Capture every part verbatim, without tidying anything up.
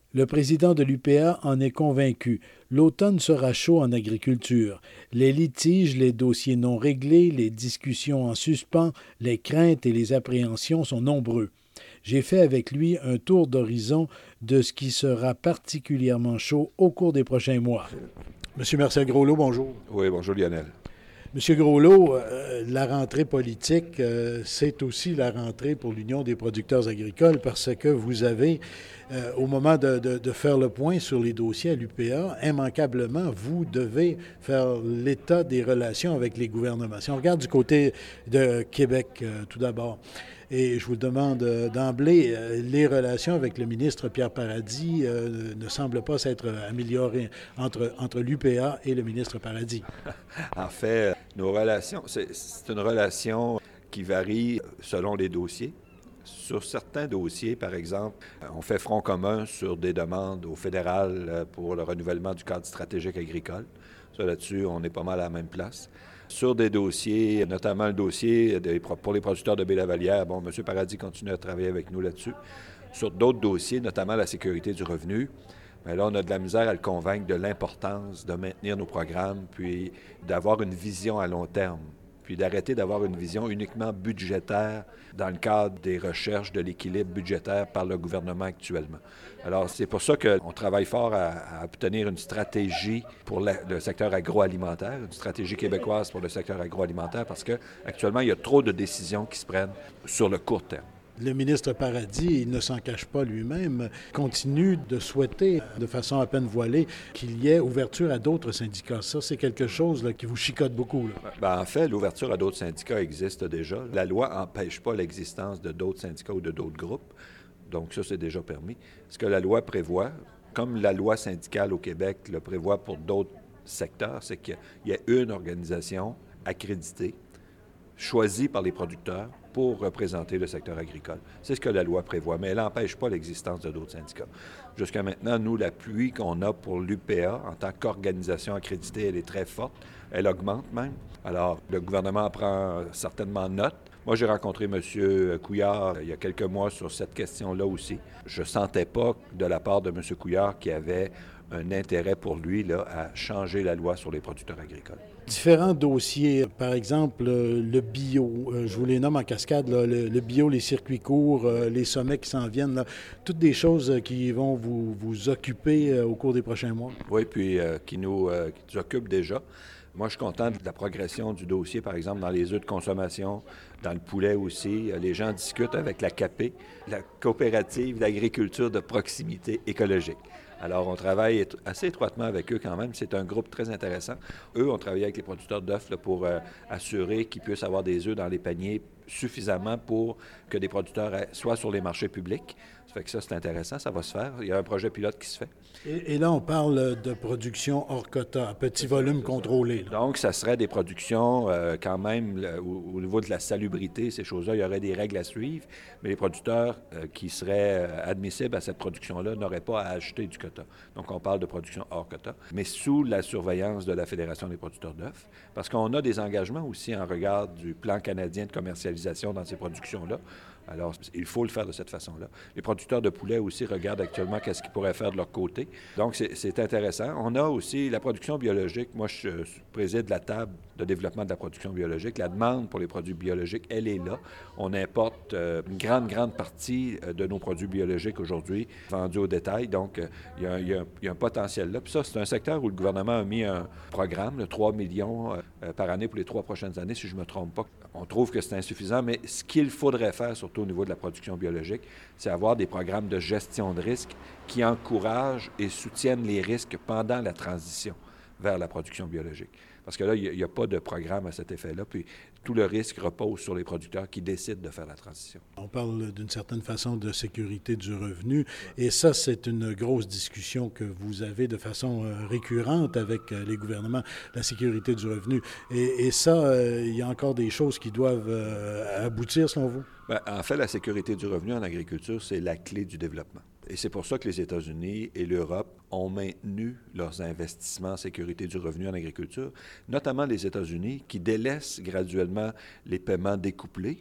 Le président de l'U P A en est convaincu. L'automne sera chaud en agriculture. Les litiges, les dossiers non réglés, les discussions en suspens, les craintes et les appréhensions sont nombreux. J'ai fait avec lui un tour d'horizon de ce qui sera particulièrement chaud au cours des prochains mois. Monsieur Marcel Groslot, bonjour. Oui, bonjour Lionel. Monsieur Groslot, euh, la rentrée politique, euh, c'est aussi la rentrée pour l'Union des producteurs agricoles parce que vous avez, euh, au moment de, de, de faire le point sur les dossiers à l'U P A, immanquablement, vous devez faire l'état des relations avec les gouvernements. Si on regarde du côté de Québec, euh, tout d'abord, et je vous demande euh, d'emblée, euh, les relations avec le ministre Pierre Paradis euh, ne semblent pas s'être améliorées entre, entre l'U P A et le ministre Paradis. En fait, nos relations, c'est, c'est une relation qui varie selon les dossiers. Sur certains dossiers, par exemple, on fait front commun sur des demandes au fédéral pour le renouvellement du cadre stratégique agricole. Ça, là-dessus, on est pas mal à la même place. Sur des dossiers, notamment le dossier des, pour les producteurs de Baie-Lavalière, bon, M. Paradis continue à travailler avec nous là-dessus. Sur d'autres dossiers, notamment la sécurité du revenu, bien là, on a de la misère à le convaincre de l'importance de maintenir nos programmes, puis d'avoir une vision à long terme, puis d'arrêter d'avoir une vision uniquement budgétaire dans le cadre des recherches de l'équilibre budgétaire par le gouvernement actuellement. Alors, c'est pour ça qu'on travaille fort à, à obtenir une stratégie pour la, le secteur agroalimentaire, une stratégie québécoise pour le secteur agroalimentaire, parce qu'actuellement, il y a trop de décisions qui se prennent sur le court terme. Le ministre Paradis, il ne s'en cache pas lui-même, continue de souhaiter, de façon à peine voilée, qu'il y ait ouverture à d'autres syndicats. Ça, c'est quelque chose là, qui vous chicote beaucoup. Là. Bien, en fait, l'ouverture à d'autres syndicats existe déjà. La loi n'empêche pas l'existence de d'autres syndicats ou de d'autres groupes. Donc, ça, c'est déjà permis. Ce que la loi prévoit, comme la loi syndicale au Québec le prévoit pour d'autres secteurs, c'est qu'il y a une organisation accréditée, choisie par les producteurs pour représenter le secteur agricole. C'est ce que la loi prévoit, mais elle n'empêche pas l'existence de d'autres syndicats. Jusqu'à maintenant, nous, l'appui qu'on a pour l'U P A en tant qu'organisation accréditée, elle est très forte. Elle augmente même. Alors, le gouvernement en prend certainement note. Moi, j'ai rencontré M. Couillard il y a quelques mois sur cette question-là aussi. Je ne sentais pas de la part de M. Couillard qu'il y avait un intérêt pour lui là, à changer la loi sur les producteurs agricoles. Différents dossiers, par exemple le bio, je vous les nomme en cascade, là, le, le bio, les circuits courts, les sommets qui s'en viennent, là, toutes des choses qui vont vous, vous occuper au cours des prochains mois. Oui, puis euh, qui, nous, euh, qui nous occupent déjà. Moi, je suis content de la progression du dossier, par exemple, dans les œufs de consommation, dans le poulet aussi. Les gens discutent avec la C A P, la coopérative d'agriculture de proximité écologique. Alors, on travaille assez étroitement avec eux quand même. C'est un groupe très intéressant. Eux ont travaillé avec les producteurs d'œufs là, pour euh, assurer qu'ils puissent avoir des œufs dans les paniers suffisamment pour que des producteurs soient sur les marchés publics. Ça fait que ça, c'est intéressant, ça va se faire. Il y a un projet pilote qui se fait. Et, et là, on parle de production hors quota, à petit volume contrôlé. Là. Donc, ça serait des productions euh, quand même là, au, au niveau de la salubrité, ces choses-là, il y aurait des règles à suivre, mais les producteurs euh, qui seraient euh, admissibles à cette production-là n'auraient pas à acheter du quota. Donc, on parle de production hors quota, mais sous la surveillance de la Fédération des producteurs d'œufs, parce qu'on a des engagements aussi en regard du plan canadien de commercialisation dans ces productions-là. Alors, il faut le faire de cette façon-là. Les producteurs de poulet aussi regardent actuellement qu'est-ce qu'ils pourraient faire de leur côté. Donc, c'est, c'est intéressant. On a aussi la production biologique. Moi, je préside la table de développement de la production biologique. La demande pour les produits biologiques, elle est là. On importe euh, une grande, grande partie de nos produits biologiques aujourd'hui vendus au détail. Donc, euh, il, y a un, il, y a un, il y a un potentiel là. Puis ça, c'est un secteur où le gouvernement a mis un programme de trois millions euh, par année pour les trois prochaines années, si je ne me trompe pas. On trouve que c'est insuffisant, mais ce qu'il faudrait faire, surtout au niveau de la production biologique, c'est avoir des programmes de gestion de risques qui encouragent et soutiennent les risques pendant la transition vers la production biologique. Parce que là, il n'y a, a pas de programme à cet effet-là, puis tout le risque repose sur les producteurs qui décident de faire la transition. On parle d'une certaine façon de sécurité du revenu, et ça, c'est une grosse discussion que vous avez de façon euh, récurrente avec euh, les gouvernements, la sécurité du revenu. Et, et ça, euh, il y a encore des choses qui doivent euh, aboutir, selon vous? Bien, en fait, la sécurité du revenu en agriculture, c'est la clé du développement. Et c'est pour ça que les États-Unis et l'Europe ont maintenu leurs investissements en sécurité du revenu en agriculture, notamment les États-Unis, qui délaissent graduellement les paiements découplés.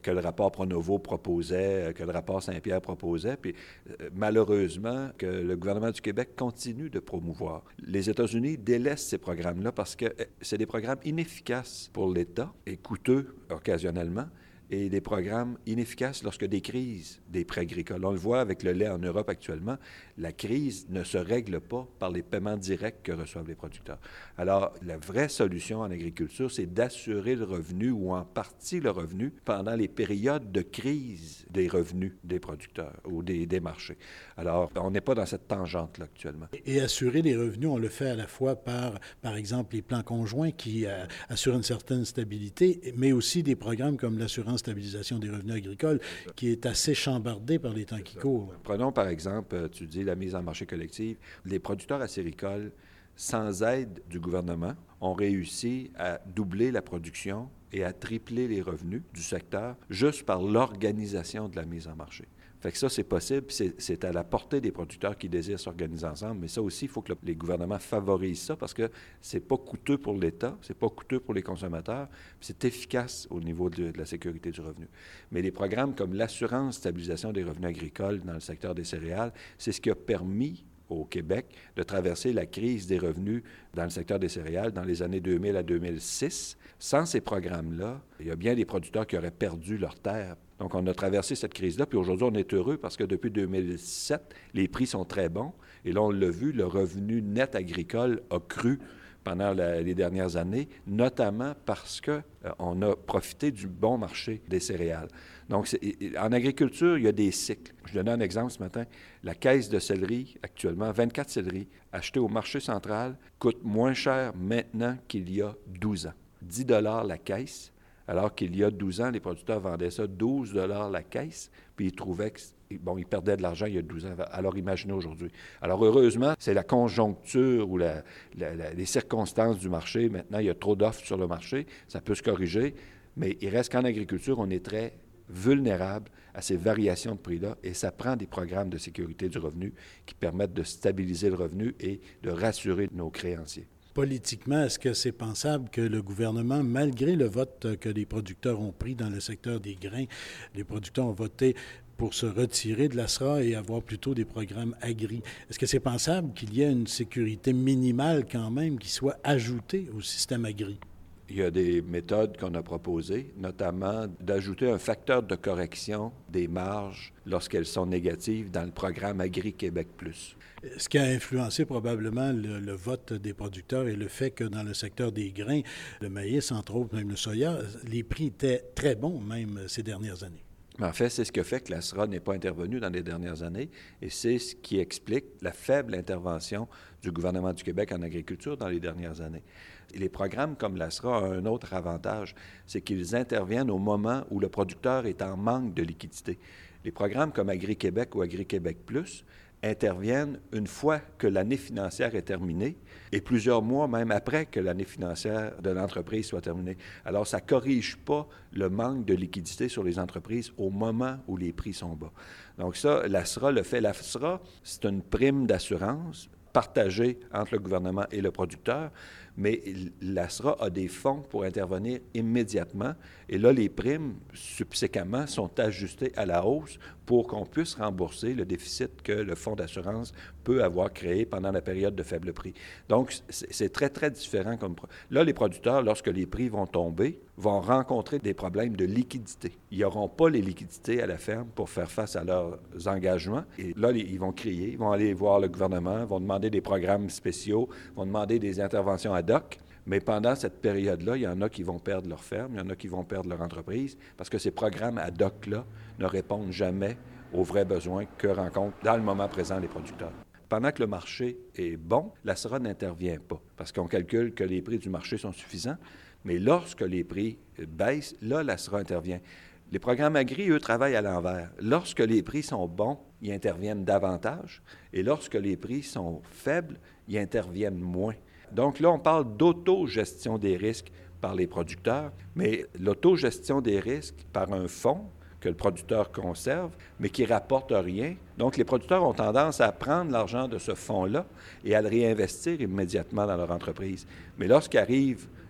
que le rapport Pronovo proposait, que le rapport Saint-Pierre proposait, puis euh, malheureusement que le gouvernement du Québec continue de promouvoir. Les États-Unis délaissent ces programmes-là parce que c'est des programmes inefficaces pour l'État et coûteux occasionnellement, et des programmes inefficaces lorsque des crises des prêts agricoles. On le voit avec le lait en Europe actuellement, la crise ne se règle pas par les paiements directs que reçoivent les producteurs. Alors, la vraie solution en agriculture, c'est d'assurer le revenu ou en partie le revenu pendant les périodes de crise des revenus des producteurs ou des, des marchés. Alors, on n'est pas dans cette tangente-là actuellement. Et assurer les revenus, on le fait à la fois par, par exemple, les plans conjoints qui euh, assurent une certaine stabilité, mais aussi des programmes comme l'assurance stabilisation des revenus agricoles, qui est assez chambardé par les temps qui courent. Prenons par exemple, tu dis la mise en marché collective. Les producteurs acéricoles, sans aide du gouvernement, ont réussi à doubler la production et à tripler les revenus du secteur juste par l'organisation de la mise en marché. Fait que ça, c'est possible, c'est, c'est à la portée des producteurs qui désirent s'organiser ensemble, mais ça aussi, il faut que le, les gouvernements favorisent ça parce que c'est pas coûteux pour l'État, c'est pas coûteux pour les consommateurs, puis c'est efficace au niveau de, de la sécurité du revenu. Mais les programmes comme l'assurance stabilisation des revenus agricoles dans le secteur des céréales, c'est ce qui a permis au Québec de traverser la crise des revenus dans le secteur des céréales dans les années deux mille à deux mille six. Sans ces programmes-là, il y a bien des producteurs qui auraient perdu leurs terres. Donc, on a traversé cette crise-là, puis aujourd'hui, on est heureux parce que depuis deux mille sept, les prix sont très bons. Et là, on l'a vu, le revenu net agricole a cru pendant la, les dernières années, notamment parce qu'on euh, a profité du bon marché des céréales. Donc, c'est, en agriculture, il y a des cycles. Je donnais un exemple ce matin. La caisse de céleri, actuellement, vingt-quatre céleris, achetée au marché central, coûte moins cher maintenant qu'il y a douze ans. dix dollars la caisse, alors qu'il y a douze ans, les producteurs vendaient ça douze dollars la caisse, puis ils trouvaient que, bon, ils perdaient de l'argent il y a douze ans. Alors imaginez aujourd'hui. Alors heureusement, c'est la conjoncture ou la, la, la, les circonstances du marché. Maintenant, il y a trop d'offres sur le marché. Ça peut se corriger, mais il reste qu'en agriculture, on est très vulnérable à ces variations de prix-là, et ça prend des programmes de sécurité du revenu qui permettent de stabiliser le revenu et de rassurer nos créanciers. Politiquement, est-ce que c'est pensable que le gouvernement, malgré le vote que les producteurs ont pris dans le secteur des grains, les producteurs ont voté pour se retirer de l'A S R A et avoir plutôt des programmes agri. Est-ce que c'est pensable qu'il y ait une sécurité minimale quand même qui soit ajoutée au système agri? Il y a des méthodes qu'on a proposées, notamment d'ajouter un facteur de correction des marges lorsqu'elles sont négatives dans le programme Agri-Québec plus. Ce qui a influencé probablement le, le vote des producteurs est le fait que dans le secteur des grains, le maïs, entre autres, même le soya, les prix étaient très bons même ces dernières années. En fait, c'est ce qui a fait que l'A S R A n'est pas intervenue dans les dernières années et c'est ce qui explique la faible intervention du gouvernement du Québec en agriculture dans les dernières années. Et les programmes comme l'A S R A ont un autre avantage, c'est qu'ils interviennent au moment où le producteur est en manque de liquidité. Les programmes comme Agri-Québec ou Agri-Québec plus interviennent une fois que l'année financière est terminée et plusieurs mois même après que l'année financière de l'entreprise soit terminée. Alors, ça ne corrige pas le manque de liquidité sur les entreprises au moment où les prix sont bas. Donc ça, l'A S R A le fait. L'A S R A, c'est une prime d'assurance partagée entre le gouvernement et le producteur, mais l'A S R A a des fonds pour intervenir immédiatement. Et là, les primes, subséquemment, sont ajustées à la hausse pour qu'on puisse rembourser le déficit que le fonds d'assurance peut avoir créé pendant la période de faible prix. Donc, c'est très, très différent. Comme là, les producteurs, lorsque les prix vont tomber, vont rencontrer des problèmes de liquidité. Ils n'auront pas les liquidités à la ferme pour faire face à leurs engagements. Et là, ils vont crier, ils vont aller voir le gouvernement, vont demander des programmes spéciaux, vont demander des interventions ad hoc. Mais pendant cette période-là, il y en a qui vont perdre leur ferme, il y en a qui vont perdre leur entreprise, parce que ces programmes ad hoc-là ne répondent jamais aux vrais besoins que rencontrent dans le moment présent les producteurs. Pendant que le marché est bon, l'A S R A n'intervient pas, parce qu'on calcule que les prix du marché sont suffisants, mais lorsque les prix baissent, là, l'A S R A intervient. Les programmes agri, eux, travaillent à l'envers. Lorsque les prix sont bons, ils interviennent davantage, et lorsque les prix sont faibles, ils interviennent moins. Donc là, on parle d'autogestion des risques par les producteurs, mais l'autogestion des risques par un fonds que le producteur conserve, mais qui ne rapporte rien. Donc, les producteurs ont tendance à prendre l'argent de ce fonds-là et à le réinvestir immédiatement dans leur entreprise. Mais lorsqu'arrive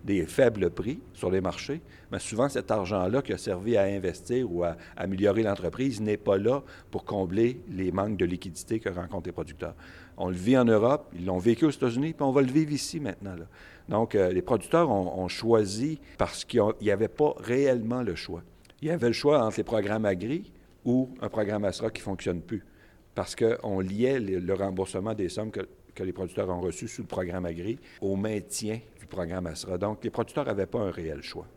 des faibles prix sur les marchés, mais souvent cet argent-là qui a servi à investir ou à améliorer l'entreprise n'est pas là pour combler les manques de liquidité que rencontrent les producteurs. On le vit en Europe, ils l'ont vécu aux États-Unis, puis on va le vivre ici maintenant, là. Donc, euh, les producteurs ont, ont choisi parce qu'il n'y avait pas réellement le choix. Il y avait le choix entre les programmes agri ou un programme ASRA qui ne fonctionne plus, parce qu'on liait le, le remboursement des sommes que, que les producteurs ont reçues sous le programme agri au maintien du programme ASRA. Donc, les producteurs n'avaient pas un réel choix.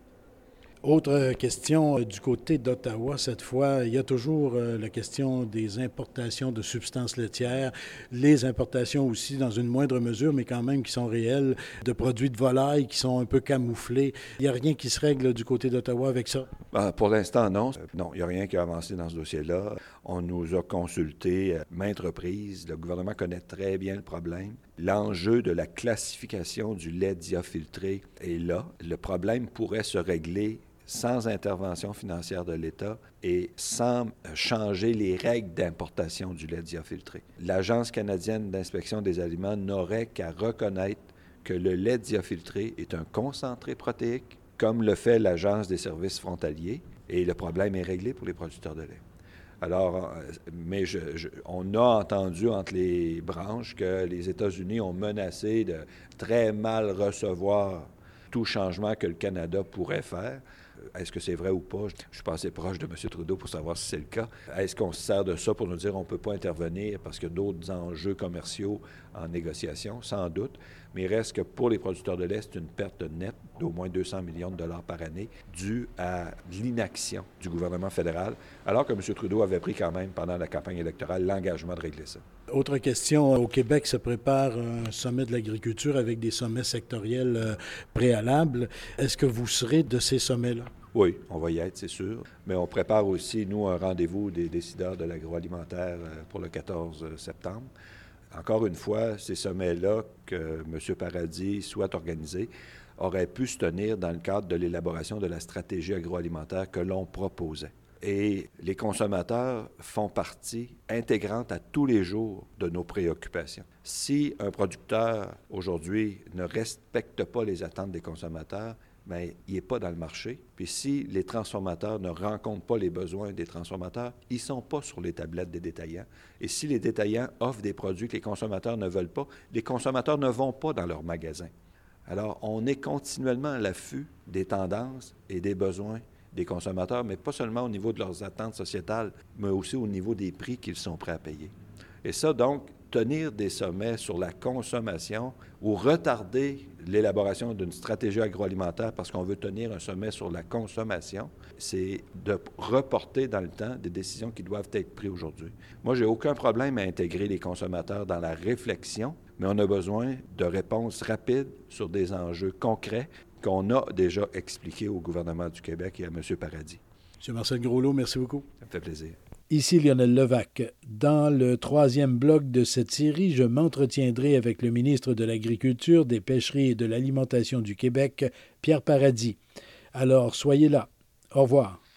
Autre question du côté d'Ottawa, cette fois, il y a toujours la question des importations de substances laitières, les importations aussi dans une moindre mesure, mais quand même qui sont réelles, de produits de volaille qui sont un peu camouflés. Il n'y a rien qui se règle du côté d'Ottawa avec ça? Ben, pour l'instant, non. Non, il n'y a rien qui a avancé dans ce dossier-là. On nous a consulté à maintes reprises. Le gouvernement connaît très bien le problème. L'enjeu de la classification du lait diafiltré est là. Le problème pourrait se régler sans intervention financière de l'État et sans changer les règles d'importation du lait diafiltré. L'Agence canadienne d'inspection des aliments n'aurait qu'à reconnaître que le lait diafiltré est un concentré protéique, comme le fait l'Agence des services frontaliers, et le problème est réglé pour les producteurs de lait. Alors, mais je, je, on a entendu entre les branches que les États-Unis ont menacé de très mal recevoir tout changement que le Canada pourrait faire. Est-ce que c'est vrai ou pas? Je suis pas assez proche de M. Trudeau pour savoir si c'est le cas. Est-ce qu'on se sert de ça pour nous dire qu'on ne peut pas intervenir parce qu'il y a d'autres enjeux commerciaux en négociation? Sans doute. Mais il reste que pour les producteurs de lait, c'est une perte nette d'au moins deux cents millions de dollars par année due à l'inaction du gouvernement fédéral, alors que M. Trudeau avait pris quand même, pendant la campagne électorale, l'engagement de régler ça. Autre question, au Québec se prépare un sommet de l'agriculture avec des sommets sectoriels euh, préalables. Est-ce que vous serez de ces sommets-là? Oui, on va y être, c'est sûr. Mais on prépare aussi, nous, un rendez-vous des décideurs de l'agroalimentaire pour le quatorze septembre. Encore une fois, ces sommets-là que M. Paradis souhaite organiser auraient pu se tenir dans le cadre de l'élaboration de la stratégie agroalimentaire que l'on proposait. Et les consommateurs font partie intégrante à tous les jours de nos préoccupations. Si un producteur, aujourd'hui, ne respecte pas les attentes des consommateurs, bien, il n'est pas dans le marché. Puis si les transformateurs ne rencontrent pas les besoins des transformateurs, ils ne sont pas sur les tablettes des détaillants. Et si les détaillants offrent des produits que les consommateurs ne veulent pas, les consommateurs ne vont pas dans leurs magasins. Alors, on est continuellement à l'affût des tendances et des besoins des consommateurs, mais pas seulement au niveau de leurs attentes sociétales, mais aussi au niveau des prix qu'ils sont prêts à payer. Et ça, donc, tenir des sommets sur la consommation ou retarder l'élaboration d'une stratégie agroalimentaire parce qu'on veut tenir un sommet sur la consommation, c'est de reporter dans le temps des décisions qui doivent être prises aujourd'hui. Moi, j'ai aucun problème à intégrer les consommateurs dans la réflexion, mais on a besoin de réponses rapides sur des enjeux concrets qu'on a déjà expliqués au gouvernement du Québec et à M. Paradis. M. Marcel Groslot, merci beaucoup. Ça me fait plaisir. Ici Lionel Levac. Dans le troisième bloc de cette série, je m'entretiendrai avec le ministre de l'Agriculture, des Pêcheries et de l'Alimentation du Québec, Pierre Paradis. Alors, soyez là. Au revoir.